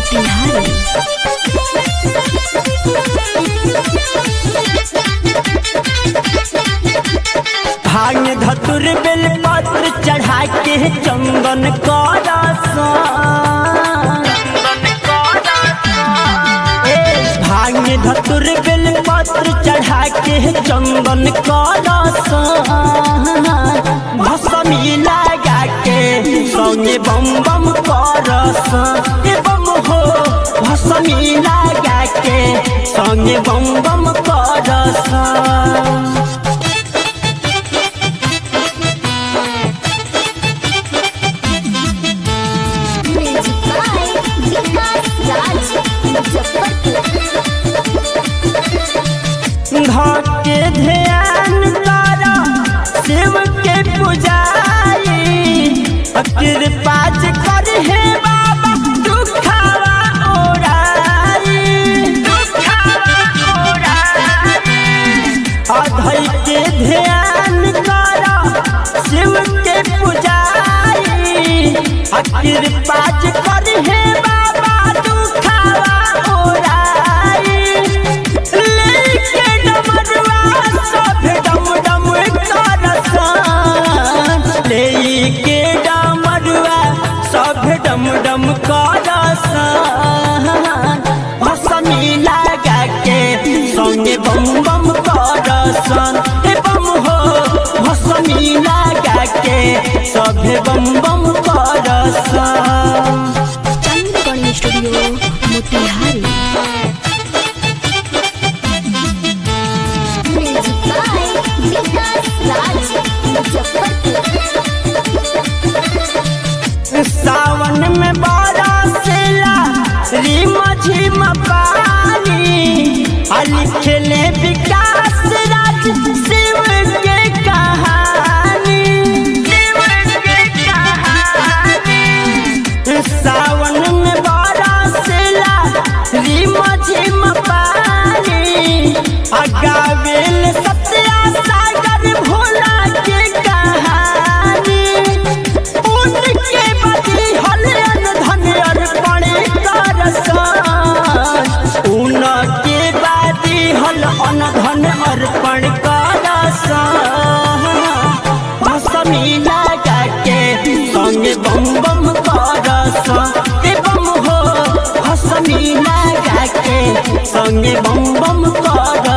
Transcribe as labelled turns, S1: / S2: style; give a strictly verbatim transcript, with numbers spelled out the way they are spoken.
S1: मोतिहारी।
S2: भांग धतुर बेल पत्र चढ़ा के चंदन करसा भांग धतुर बेल पत्र चढ़ा के चंदन करसा भस्मी लगा के संगे बम बम करसा बम हो भस्मी लगा के संगे बम बम करसा। धके ध्यान तारा शिव के पुजारी कृपा कर हे बाबा दुखावा ओरारी अधई के ध्यान तारा शिव के पुजारी कृपा कर हे बाबा दुखावा ओरारी के डमरुआ सब डम डम करसा भस्मी लगा के संगे बम बम करसा बम हो भस्मी लगा के सब बम बम करसा।
S1: चंद्रगढ़ स्टूडियो मोतिहारी।
S2: सावन में बरसेला रीम झिम पानी लिखले विकास राज शिव के कहानी सावन में बरसेला रीम झिम पानी गावेल सत्या सागर भोला के कहानी उनके बदी हलन धन अर्पण करसा उनके बदी हल अन धन अर्पण करसा भस्मी लगा के संगे बम बम करसा बम हो भस्मी लगा के संगे बम बम कर